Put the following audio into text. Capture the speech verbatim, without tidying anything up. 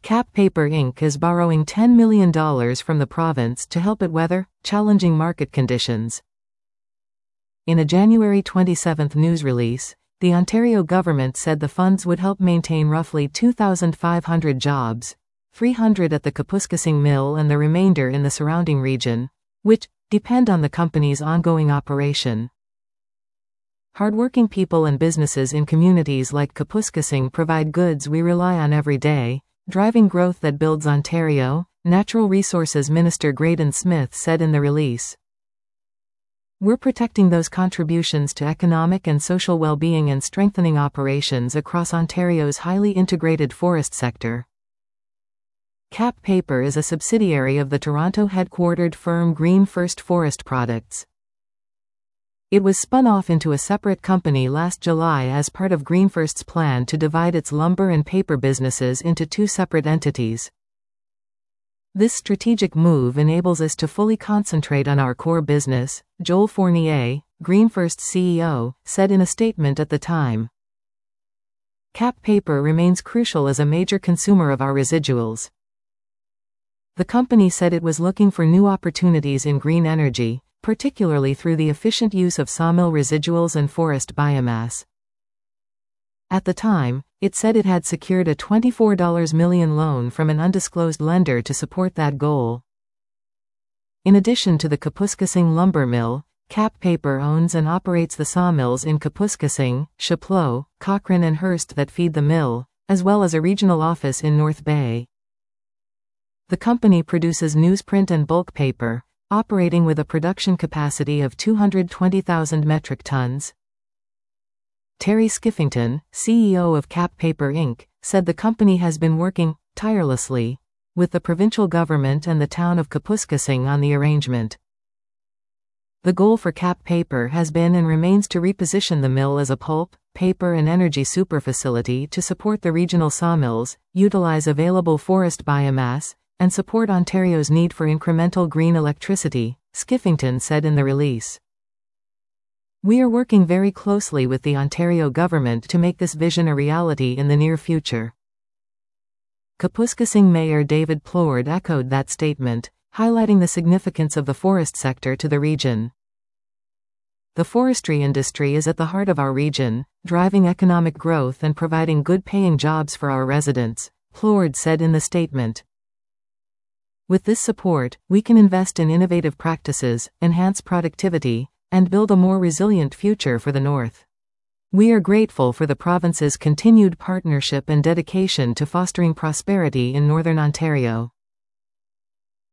Cap Paper Incorporated is borrowing ten million dollars from the province to help it weather challenging market conditions. In a January twenty-seventh news release, the Ontario government said the funds would help maintain roughly two thousand five hundred jobs, three hundred at the Kapuskasing Mill and the remainder in the surrounding region, which depend on the company's ongoing operation. Hardworking people and businesses in communities like Kapuskasing provide goods we rely on every day, driving growth that builds Ontario, Natural Resources Minister Graydon Smith said in the release. We're protecting those contributions to economic and social well-being and strengthening operations across Ontario's highly integrated forest sector. Cap Paper is a subsidiary of the Toronto-headquartered firm Green First Forest Products. It was spun off into a separate company last July as part of GreenFirst's plan to divide its lumber and paper businesses into two separate entities. This strategic move enables us to fully concentrate on our core business, Joel Fournier, GreenFirst's C E O, said in a statement at the time. Cap Paper remains crucial as a major consumer of our residuals. The company said it was looking for new opportunities in green energy, particularly through the efficient use of sawmill residuals and forest biomass. At the time, it said it had secured a twenty-four million dollars loan from an undisclosed lender to support that goal. In addition to the Kapuskasing lumber mill, Cap Paper owns and operates the sawmills in Kapuskasing, Chapleau, Cochrane and Hearst that feed the mill, as well as a regional office in North Bay. The company produces newsprint and bulk paper, operating with a production capacity of two hundred twenty thousand metric tons. Terry Skiffington, C E O of Cap Paper Incorporated, said the company has been working tirelessly with the provincial government and the town of Kapuskasing on the arrangement. The goal for Cap Paper has been and remains to reposition the mill as a pulp, paper and energy super facility to support the regional sawmills, utilize available forest biomass, and support Ontario's need for incremental green electricity, Skiffington said in the release. We are working very closely with the Ontario government to make this vision a reality in the near future. Kapuskasing Mayor David Plourde echoed that statement, highlighting the significance of the forest sector to the region. The forestry industry is at the heart of our region, driving economic growth and providing good-paying jobs for our residents, Plourde said in the statement. With this support, we can invest in innovative practices, enhance productivity, and build a more resilient future for the North. We are grateful for the province's continued partnership and dedication to fostering prosperity in Northern Ontario.